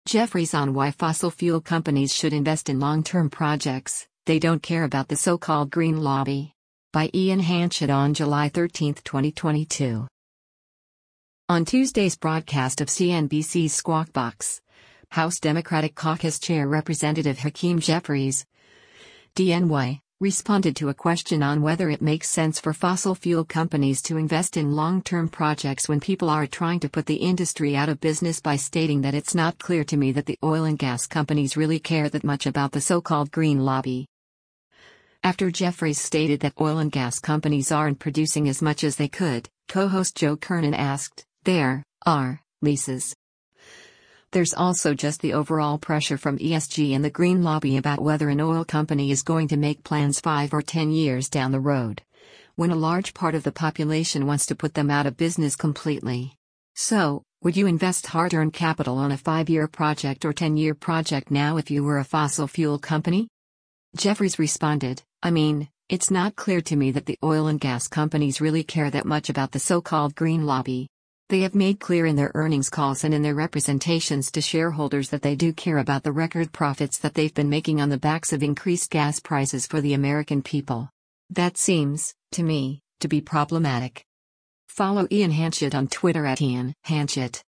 Jeffries on why fossil fuel companies should invest in long-term projects. They don't care about the so-called green lobby. By Ian Hanchett on July 13, 2022. On Tuesday's broadcast of CNBC's Squawk Box, House Democratic Caucus Chair Representative Hakeem Jeffries, DNY, responded to a question on whether it makes sense for fossil fuel companies to invest in long-term projects when people are trying to put the industry out of business by stating that it's not clear to me that the oil and gas companies really care that much about the so-called green lobby. After Jeffries stated that oil and gas companies aren't producing as much as they could, co-host Joe Kernan asked, "There are leases. There's also just the overall pressure from ESG and the green lobby about whether an oil company is going to make plans 5 or 10 years down the road, when a large part of the population wants to put them out of business completely. So, would you invest hard-earned capital on a 5-year project or 10-year project now if you were a fossil fuel company?" Jeffries responded, "I mean, it's not clear to me that the oil and gas companies really care that much about the so-called green lobby. They have made clear in their earnings calls and in their representations to shareholders that they do care about the record profits that they've been making on the backs of increased gas prices for the American people. That seems, to me, to be problematic." Follow Ian Hanchett on Twitter at Ian Hanchett.